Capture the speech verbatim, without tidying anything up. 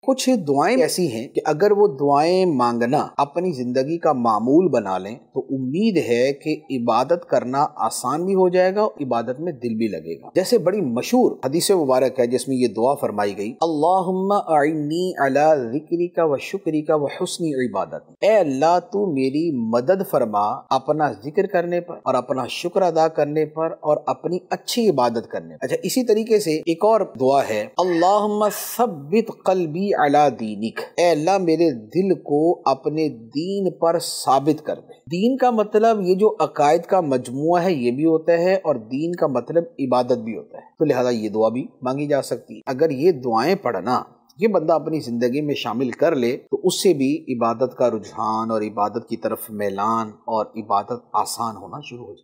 कुछ दुआएं ऐसी हैं कि अगर वो दुआएं मांगना अपनी जिंदगी का मामूल बना लें तो उम्मीद है कि इबादत करना आसान भी हो जाएगा और इबादत में दिल भी लगेगा। जैसे बड़ी मशहूर हदीस मुबारक है जिसमें ये दुआ फरमाई गई, अल्लाहुम्मा अइन्नी अला ज़िक्रिका व शुक्रिका व हुस्नी इबादत। ए अल्लाह तू मेरी मदद फरमा अपना जिक्र करने पर और अपना शुक्र अदा करने पर और अपनी अच्छी इबादत करने पर। अच्छा, इसी तरीके से एक और दुआ है, अल्लाहुम्मा सब्बित क़ल्बी अला दीनिक। ए अल्लाह मेरे दिल को अपने दीन पर साबित कर दे। दीन का मतलब ये जो अकायद का मजमुआ है ये भी होता है और दीन का मतलब इबादत भी होता है, तो लिहाजा ये दुआ भी मांगी जा सकती है। अगर ये दुआएं पढ़ना ये बंदा अपनी जिंदगी में शामिल कर ले तो उससे भी इबादत का रुझान और इबादत की तरफ मैलान और इबादत आसान होना शुरू हो जाए।